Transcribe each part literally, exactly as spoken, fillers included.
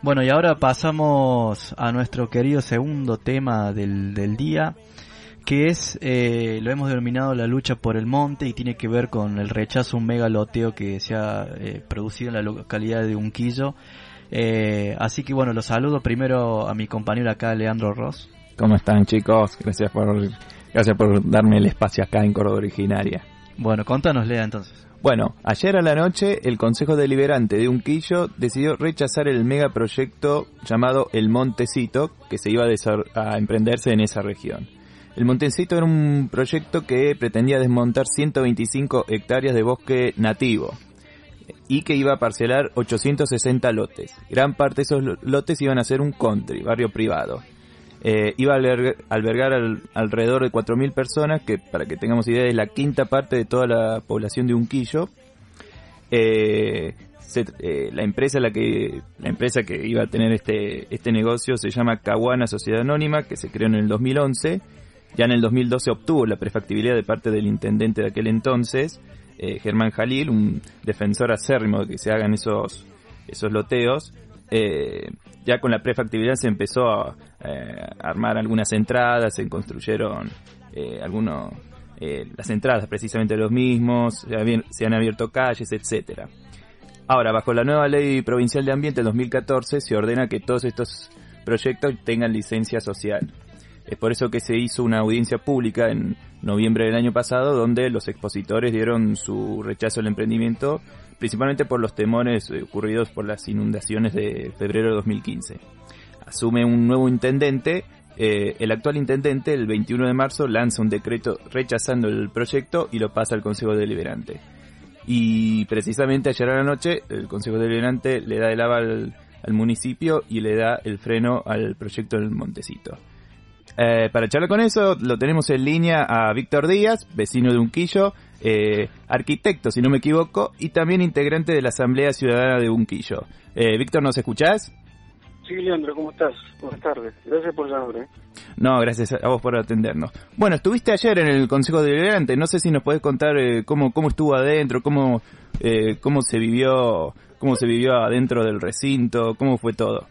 Bueno, y ahora pasamos a nuestro querido segundo tema del, del día, que es, eh, lo hemos denominado la lucha por el monte, y tiene que ver con el rechazo a un mega loteo que se ha eh, producido en la localidad de Unquillo. Eh, así que bueno, los saludo primero a mi compañero acá, Leandro Ross. ¿Cómo están, chicos? Gracias por, gracias por darme el espacio acá en Córdoba Originaria. Bueno, contanos, Lea, entonces. Bueno, ayer a la noche el Consejo Deliberante de Unquillo decidió rechazar el megaproyecto llamado El Montecito, que se iba a, desar- a emprenderse en esa región. El Montecito era un proyecto que pretendía desmontar ciento veinticinco hectáreas de bosque nativo y que iba a parcelar ochocientos sesenta lotes. Gran parte de esos lotes iban a ser un country, barrio privado. Eh, iba a albergar, albergar al, alrededor de cuatro mil personas, que para que tengamos idea es la quinta parte de toda la población de Unquillo. Eh, se, eh, la empresa la que la empresa que iba a tener este este negocio se llama Caguana Sociedad Anónima, que se creó en el dos mil once. Ya en el dos mil doce obtuvo la prefactibilidad de parte del intendente de aquel entonces, eh, Germán Jalil, un defensor acérrimo de que se hagan esos esos loteos. Eh, ya con la prefactibilidad se empezó a eh, armar algunas entradas, se construyeron eh, algunos eh, las entradas precisamente de los mismos, se, habían, se han abierto calles, etcétera. Ahora, bajo la nueva ley provincial de ambiente del dos mil catorce se ordena que todos estos proyectos tengan licencia social. Es por eso que se hizo una audiencia pública en noviembre del año pasado, donde los expositores dieron su rechazo al emprendimiento, principalmente por los temores ocurridos por las inundaciones de febrero de dos mil quince. Asume un nuevo intendente. Eh, el actual intendente, el veintiuno de marzo, lanza un decreto rechazando el proyecto y lo pasa al Consejo Deliberante. Y precisamente ayer a la noche, el Consejo Deliberante le da el aval al municipio y le da el freno al proyecto del Montecito. Eh, para charlar con eso, lo tenemos en línea a Víctor Díaz, vecino de Unquillo, eh, arquitecto, si no me equivoco, y también integrante de la Asamblea Ciudadana de Unquillo. Eh, Víctor, ¿nos escuchás? Sí, Leandro, ¿cómo estás? Buenas tardes. Gracias por llamar. ¿eh? No, gracias a vos por atendernos. Bueno, estuviste ayer en el Consejo Deliberante, no sé si nos podés contar eh, cómo cómo estuvo adentro, cómo eh, cómo se vivió, cómo se vivió adentro del recinto, cómo fue todo.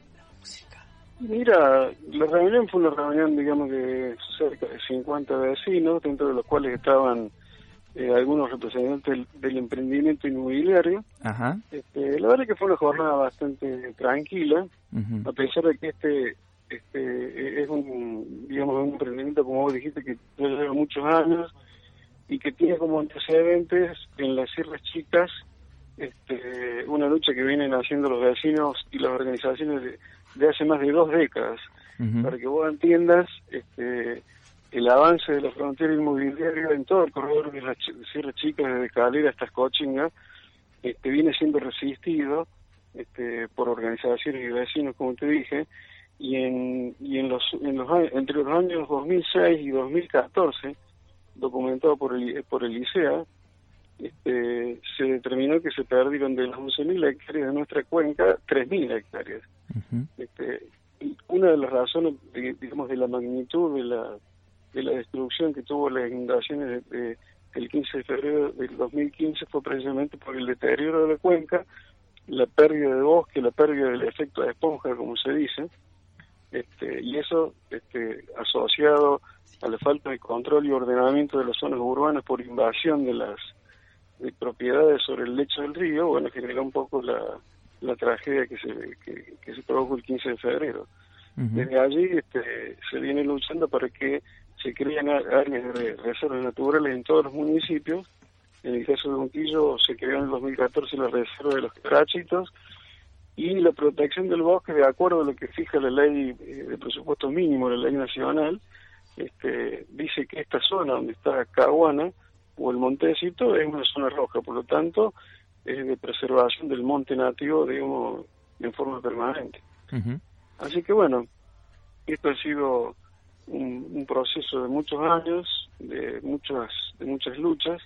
Mira, la reunión fue una reunión, digamos, de cerca de cincuenta vecinos, dentro de los cuales estaban eh, algunos representantes del, del emprendimiento inmobiliario. Ajá. Este, la verdad es que fue una jornada bastante tranquila, uh-huh. a pesar de que este este es un, digamos, un emprendimiento, como vos dijiste, que ya lleva muchos años y que tiene como antecedentes en las Sierras Chicas este, una lucha que vienen haciendo los vecinos y las organizaciones de de hace más de dos décadas, uh-huh. para que vos entiendas este, el avance de la frontera inmobiliaria en todo el corredor de las Sierras Chicas, desde Calera hasta Escochinga, este, viene siendo resistido este, por organizaciones y vecinos, como te dije, y en y en los, en los entre los años dos mil seis y dos mil catorce, documentado por el por el ICEA, este, se determinó que se perdieron de las once mil hectáreas de nuestra cuenca tres mil hectáreas. Uh-huh. Este, y una de las razones, de, digamos, de la magnitud de la de la destrucción que tuvo las inundaciones de, de, del quince de febrero del dos mil quince fue precisamente por el deterioro de la cuenca, la pérdida de bosque, la pérdida del efecto de esponja, como se dice, este, y eso este, asociado a la falta de control y ordenamiento de las zonas urbanas por invasión de las de propiedades sobre el lecho del río, bueno, generó un poco la, la tragedia que se que, que se produjo el quince de febrero. Uh-huh. Desde allí este, se viene luchando para que se creen áreas de reservas naturales en todos los municipios. En el caso de Unquillo se creó en el dos mil catorce la reserva de los Carachitos, y la protección del bosque, de acuerdo a lo que fija la ley de presupuesto mínimo, la ley nacional, este, dice que esta zona donde está Caguana o el Montecito es una zona roja, por lo tanto es de preservación del monte nativo, digamos, en forma permanente. Uh-huh. Así que bueno, esto ha sido un, un proceso de muchos años, de muchas de muchas luchas,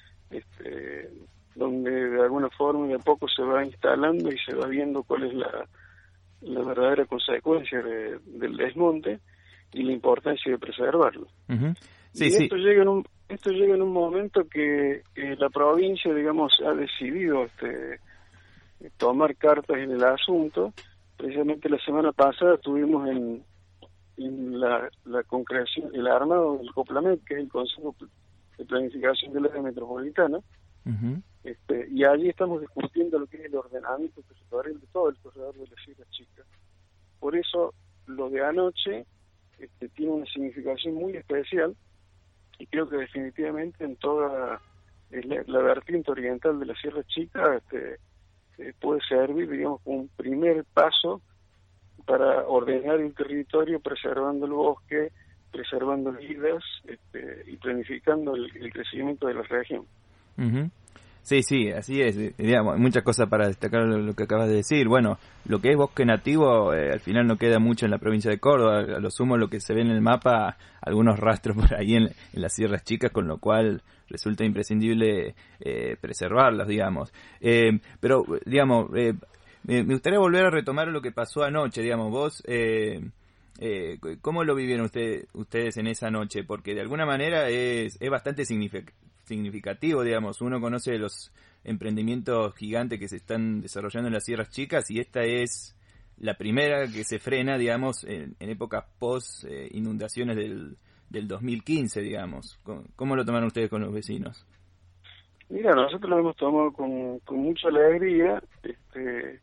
este, donde de alguna forma de a poco se va instalando y se va viendo cuál es la, la verdadera consecuencia de, del desmonte y la importancia de preservarlo. Uh-huh. Sí, y sí. esto llega en un esto llega en un momento que eh, la provincia, digamos, ha decidido este tomar cartas en el asunto, precisamente la semana pasada estuvimos en, en la, la concreción, el armado del COPLAMET, que es el Consejo de Planificación del Área Metropolitana, uh-huh. este, y allí estamos discutiendo lo que es el ordenamiento territorial de todo el corredor de la Sierra Chica. Por eso lo de anoche este, tiene una significación muy especial, y creo que definitivamente en toda la, la vertiente oriental de la Sierra Chica este, eh, puede servir, digamos, como un primer paso para ordenar el territorio, preservando el bosque, preservando vidas este, y planificando el, el crecimiento de la región. Uh-huh. Sí, sí, así es. Digamos, muchas cosas para destacar lo, lo que acabas de decir. Bueno, lo que es bosque nativo, eh, al final no queda mucho en la provincia de Córdoba. A lo sumo lo que se ve en el mapa, algunos rastros por ahí en, en las Sierras Chicas, con lo cual resulta imprescindible eh, preservarlas, digamos. Eh, pero, digamos, eh, me gustaría volver a retomar lo que pasó anoche, digamos, vos... Eh, Eh, ¿Cómo lo vivieron usted, ustedes en esa noche? Porque de alguna manera es, es bastante signific- significativo, digamos. Uno conoce los emprendimientos gigantes que se están desarrollando en las Sierras Chicas y esta es la primera que se frena, digamos, en, en épocas post eh, inundaciones del, del dos mil quince, digamos. ¿Cómo, ¿Cómo lo tomaron ustedes con los vecinos? Mira, nosotros lo hemos tomado con, con mucha alegría. Este...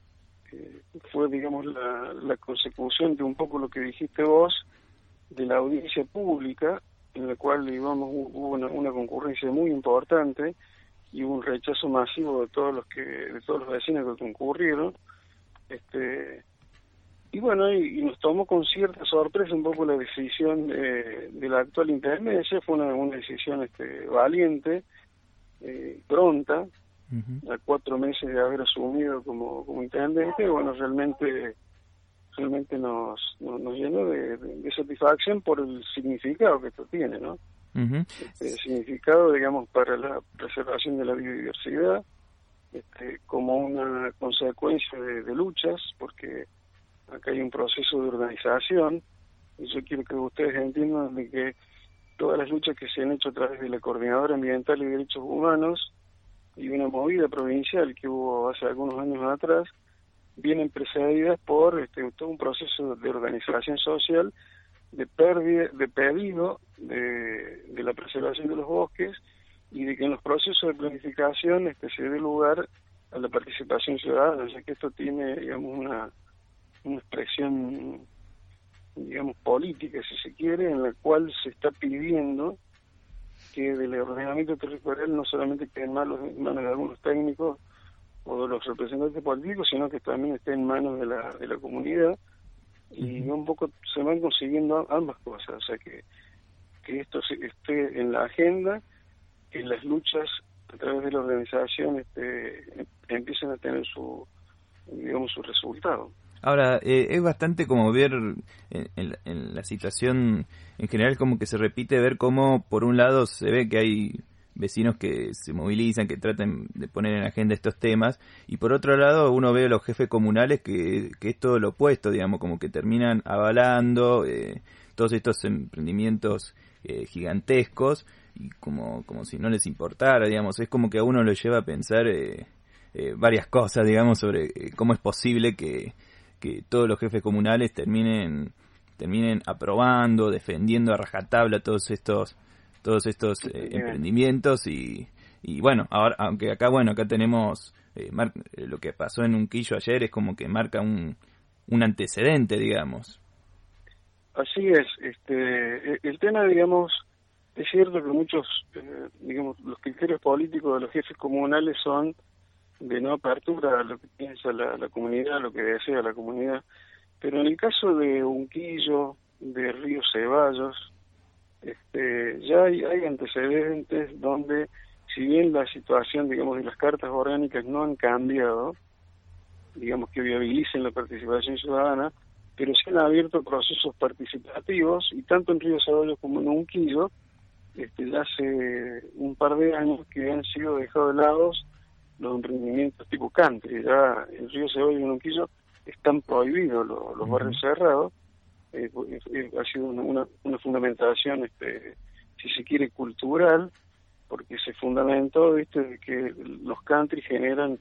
fue, digamos, la, la consecución de un poco lo que dijiste vos, de la audiencia pública, en la cual, digamos, hubo una, una concurrencia muy importante y hubo un rechazo masivo de todos los que de todos los vecinos que concurrieron, este y bueno, y, y nos tomó con cierta sorpresa un poco la decisión de, de la actual intendencia. Fue una, una decisión este, valiente, eh, pronta, uh-huh. a cuatro meses de haber asumido como, como intendente. Bueno, realmente realmente nos, nos, nos llenó de, de, de satisfacción por el significado que esto tiene, ¿no? Uh-huh. Este, significado, digamos, para la preservación de la biodiversidad, este, como una consecuencia de, de luchas, porque acá hay un proceso de organización, y yo quiero que ustedes entiendan de que todas las luchas que se han hecho a través de la Coordinadora Ambiental y Derechos Humanos y una movida provincial que hubo hace algunos años atrás, vienen precedidas por este, todo un proceso de organización social, de pérdida, de pedido de, de la preservación de los bosques y de que en los procesos de planificación este, se dé lugar a la participación ciudadana, ya que esto tiene, digamos, una, una expresión, digamos, política, si se quiere, en la cual se está pidiendo que del ordenamiento territorial no solamente quede en manos, en manos de algunos técnicos o de los representantes políticos, sino que también esté en manos de la, de la comunidad, y uh-huh. un poco se van consiguiendo ambas cosas, o sea que, que esto se, esté en la agenda, que las luchas a través de la organización este, empiecen a tener su, digamos, su resultado. Ahora, eh, es bastante como ver en, en, en la situación en general, como que se repite ver cómo por un lado se ve que hay vecinos que se movilizan, que tratan de poner en agenda estos temas, y por otro lado uno ve a los jefes comunales que, que es todo lo opuesto, digamos, como que terminan avalando eh, todos estos emprendimientos eh, gigantescos, y como, como si no les importara, digamos. Es como que a uno lo lleva a pensar eh, eh, varias cosas, digamos, sobre eh, cómo es posible que, que todos los jefes comunales terminen terminen aprobando, defendiendo a rajatabla todos estos todos estos eh, emprendimientos y, y bueno, ahora aunque acá bueno acá tenemos eh, mar, eh, lo que pasó en Unquillo ayer es como que marca un un antecedente, digamos. Así es. Este el tema, digamos, es cierto que muchos eh, digamos los criterios políticos de los jefes comunales son de no apertura a lo que piensa la, la comunidad, lo que desea la comunidad, pero en el caso de Unquillo, de Río Ceballos, este, ya hay, hay antecedentes donde, si bien la situación, digamos, de las cartas orgánicas no han cambiado, digamos, que viabilicen la participación ciudadana, pero se han abierto procesos participativos, y tanto en Río Ceballos como en Unquillo, este, ya hace un par de años que han sido dejados de lado los emprendimientos tipo country. Ya en Río Ceballos y en Unquillo están prohibidos los, los barrios cerrados. Eh, eh, ha sido una, una, una fundamentación, este, si se quiere, cultural, porque se fundamentó, viste, de que los country generan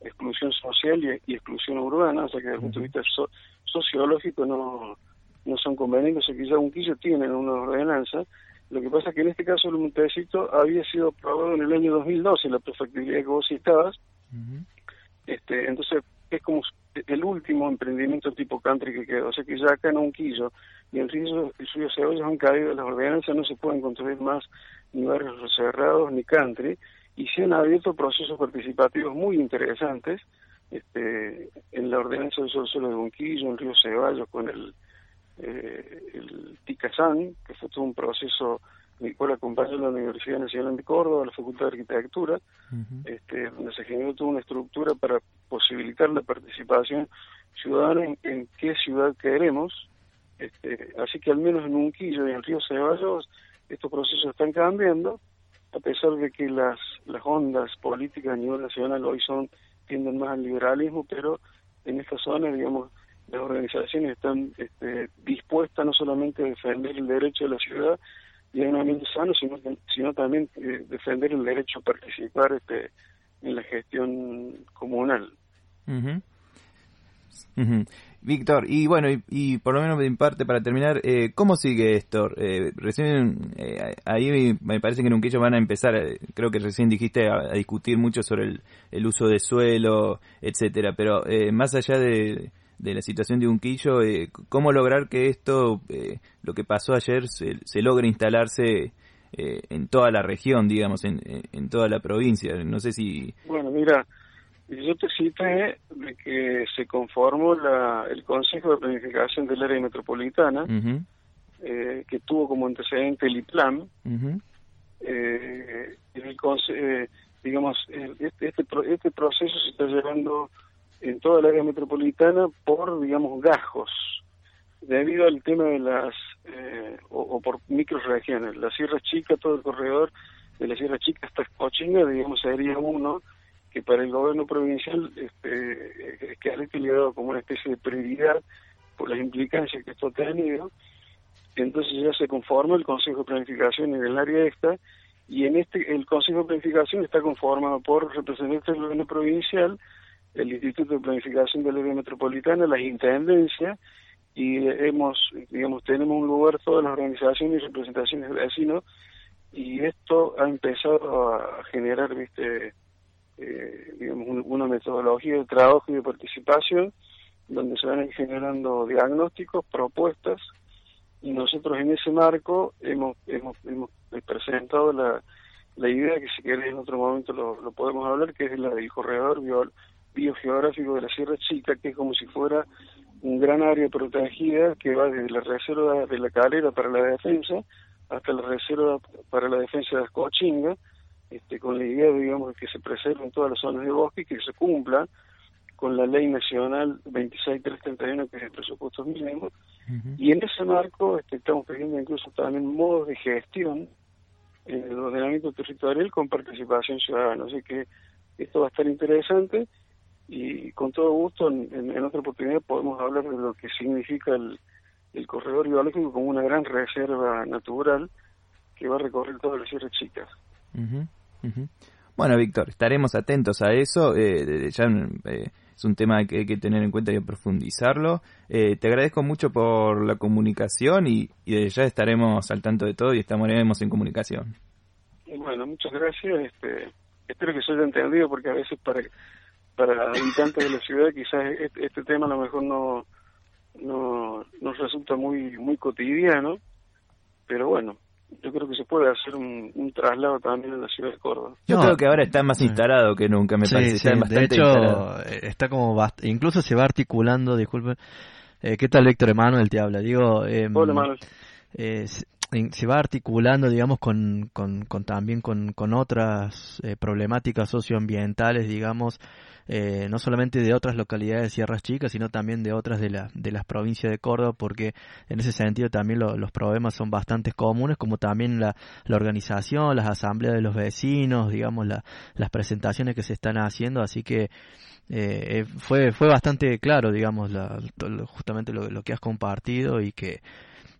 exclusión social y, y exclusión urbana, o sea que desde el punto de vista so, sociológico no, no son convenientes, o sea que ya Unquillo tienen una ordenanza. Lo que pasa es que en este caso el Montecito había sido aprobado en el año dos mil doce, la prefectibilidad que vos citabas. Uh-huh. este, entonces es como el último emprendimiento tipo country que quedó, o sea que ya acá en Unquillo y en Río, el Río Ceballos han caído las ordenanzas, no se pueden construir más ni barrios cerrados ni country, y se han abierto procesos participativos muy interesantes este, en la ordenanza del Sol Solo de Unquillo, en Río Ceballos, con el, eh, el Ticazán, que fue todo un proceso en el cual acompañó la Universidad Nacional de Córdoba, la Facultad de Arquitectura, uh-huh. este, donde se generó toda una estructura para posibilitar la participación ciudadana en, en qué ciudad queremos. Este, así que al menos en Unquillo y en Río Ceballos estos procesos están cambiando, a pesar de que las, las ondas políticas a nivel nacional hoy son tienden más al liberalismo, pero en esta zona, digamos, las organizaciones están este, dispuestas no solamente a defender el derecho de la ciudad y a un ambiente sano, sino, sino también eh, defender el derecho a participar este, en la gestión comunal. Uh-huh. Uh-huh. Víctor, y bueno, y, y por lo menos de mi parte, para terminar, eh, ¿cómo sigue esto? Eh, recién, eh, ahí me parece que en Unquillo van a empezar, eh, creo que recién dijiste, a, a discutir mucho sobre el, el uso de suelo, etcétera, pero eh, más allá de, de la situación de Unquillo, eh, ¿cómo lograr que esto, eh, lo que pasó ayer, se, se logre instalarse eh, en toda la región, digamos, en, en toda la provincia? No sé si... Bueno, mira... Yo te cité de que se conformó la, el Consejo de Planificación del Área Metropolitana, uh-huh. eh, que tuvo como antecedente el I P L A M. Uh-huh. eh, el, eh, digamos, este, este, este proceso se está llevando en toda el área metropolitana por, digamos, gajos, debido al tema de las, eh, o, o por microregiones. La Sierra Chica, todo el corredor de la Sierra Chica hasta Cochinga, digamos, sería uno que para el gobierno provincial este, que ha utilizado como una especie de prioridad por las implicancias que esto ha tenido. Entonces ya se conforma el Consejo de Planificación en el área esta, y en este el Consejo de Planificación está conformado por representantes del gobierno provincial, el Instituto de Planificación del Área Metropolitana, las intendencias, y hemos, digamos, tenemos un lugar todas las organizaciones y representaciones de vecinos, y esto ha empezado a generar, viste, Eh, digamos, un, una metodología de trabajo y de participación donde se van a ir generando diagnósticos, propuestas, y nosotros en ese marco hemos hemos, hemos presentado la, la idea, que si querés en otro momento lo, lo podemos hablar, que es la del corredor bio, biogeográfico de la Sierra Chica, que es como si fuera un gran área protegida que va desde la reserva de la Calera para la defensa hasta la reserva para la defensa de las Cochingas, Este, con la idea, digamos, de que se preserven todas las zonas de bosque y que se cumpla con la Ley Nacional veintiséis mil trescientos treinta y uno, que es el presupuesto mínimo. Uh-huh. Y en ese marco este, estamos pidiendo incluso también modos de gestión en el ordenamiento territorial con participación ciudadana. Así que esto va a estar interesante, y con todo gusto en, en, en otra oportunidad podemos hablar de lo que significa el, el corredor biológico como una gran reserva natural que va a recorrer todas las Sierras Chicas. Uh-huh, uh-huh. Bueno, Víctor, estaremos atentos a eso. Eh, ya eh, es un tema que hay que tener en cuenta y profundizarlo. Eh, te agradezco mucho por la comunicación, y, y desde ya estaremos al tanto de todo y estaremos en comunicación. Bueno, muchas gracias. Este, espero que se haya entendido, porque a veces para para habitantes de la ciudad quizás este, este tema a lo mejor no no nos resulta muy muy cotidiano, pero bueno, yo creo que se puede hacer un, un traslado también en la ciudad de Córdoba. Yo no, creo que ahora está más instalado que nunca, me sí, parece. Sí, está de hecho, instalado. Está como bast- incluso se va articulando, disculpe. Eh, ¿Qué tal, Héctor? Emanuel te habla. Digo, eh, Hola, Manuel. Eh, se, se va articulando, digamos, con, con, con también con, con otras eh, problemáticas socioambientales, digamos, eh, no solamente de otras localidades de Sierras Chicas, sino también de otras de, la, de las provincias de Córdoba, porque en ese sentido también lo, los problemas son bastante comunes, como también la, la organización, las asambleas de los vecinos, digamos, la, las presentaciones que se están haciendo, así que eh, fue fue bastante claro, digamos, la, justamente lo, lo que has compartido, y que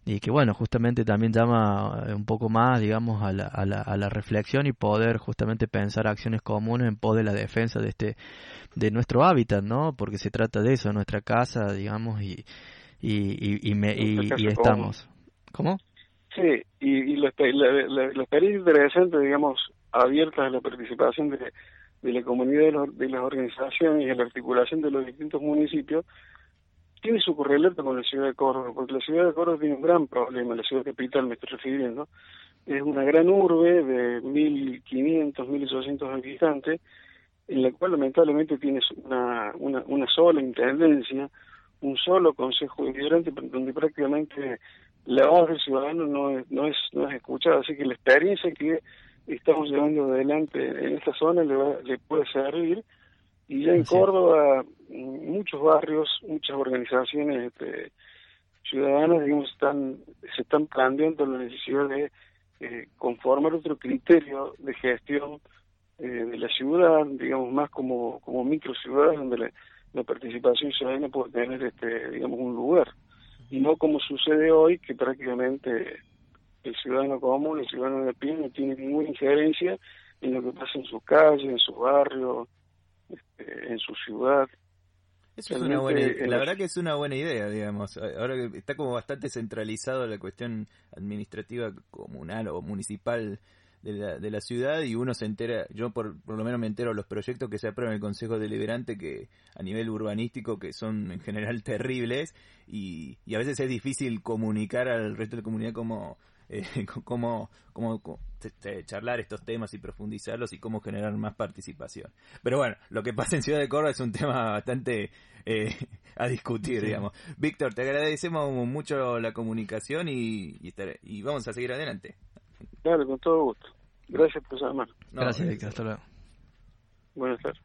y que bueno, justamente también llama un poco más, digamos, a la, a la, a la reflexión y poder justamente pensar acciones comunes en pos de la defensa de este, de nuestro hábitat, ¿no? Porque se trata de eso, nuestra casa, digamos, y y y, y, me, y, y estamos. ¿Cómo? Sí, y, y la, la, la, la experiencia interesante, digamos, abierta a la participación de, de la comunidad, de, los, de las organizaciones y a la articulación de los distintos municipios, tiene su correlato con la ciudad de Córdoba, porque la ciudad de Córdoba tiene un gran problema, la ciudad capital me estoy refiriendo, es una gran urbe de mil quinientos, mil ochocientos habitantes, en la cual lamentablemente tienes una, una, una sola intendencia, un solo consejo deliberante, donde prácticamente la voz del ciudadano no es, no es, no es escuchada, así que la experiencia que estamos llevando adelante en esta zona le, va, le puede servir. Y ya en Así Córdoba, muchos barrios, muchas organizaciones este, ciudadanas, digamos, están se están planteando la necesidad de eh, conformar otro criterio de gestión eh, de la ciudad, digamos, más como como microciudades, donde la, la participación ciudadana puede tener, este, digamos, un lugar. Y no como sucede hoy, que prácticamente el ciudadano común, el ciudadano de pie, no tiene ninguna injerencia en lo que pasa en su calle, en su barrio, Este, en su ciudad. Eso es una buena, la, la verdad que es una buena idea, digamos. Ahora que está como bastante centralizado la cuestión administrativa comunal o municipal de la, de la ciudad, y uno se entera, yo por, por lo menos me entero de los proyectos que se aprueban en el Consejo Deliberante, que a nivel urbanístico, que son en general terribles, y, y a veces es difícil comunicar al resto de la comunidad como Eh, cómo, cómo, cómo charlar estos temas y profundizarlos y cómo generar más participación. Pero bueno, lo que pasa en Ciudad de Córdoba es un tema bastante eh, a discutir, sí. digamos. Víctor, te agradecemos mucho la comunicación y, y, estar, y vamos a seguir adelante. Claro, con todo gusto. Gracias por llamar. No, Gracias, Víctor. Hasta luego. Buenas tardes.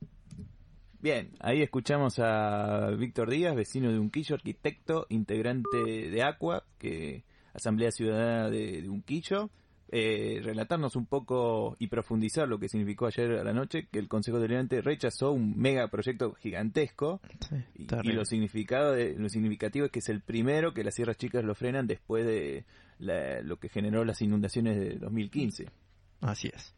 Bien, ahí escuchamos a Víctor Díaz, vecino de Unquillo, arquitecto, integrante de ACUA, que Asamblea Ciudadana de, de Unquillo, eh, relatarnos un poco y profundizar lo que significó ayer a la noche que el Consejo Deliberante rechazó un megaproyecto gigantesco, sí, y, y lo significado de, lo significativo es que es el primero que las Sierras Chicas lo frenan después de la, lo que generó las inundaciones de dos mil quince. Así es.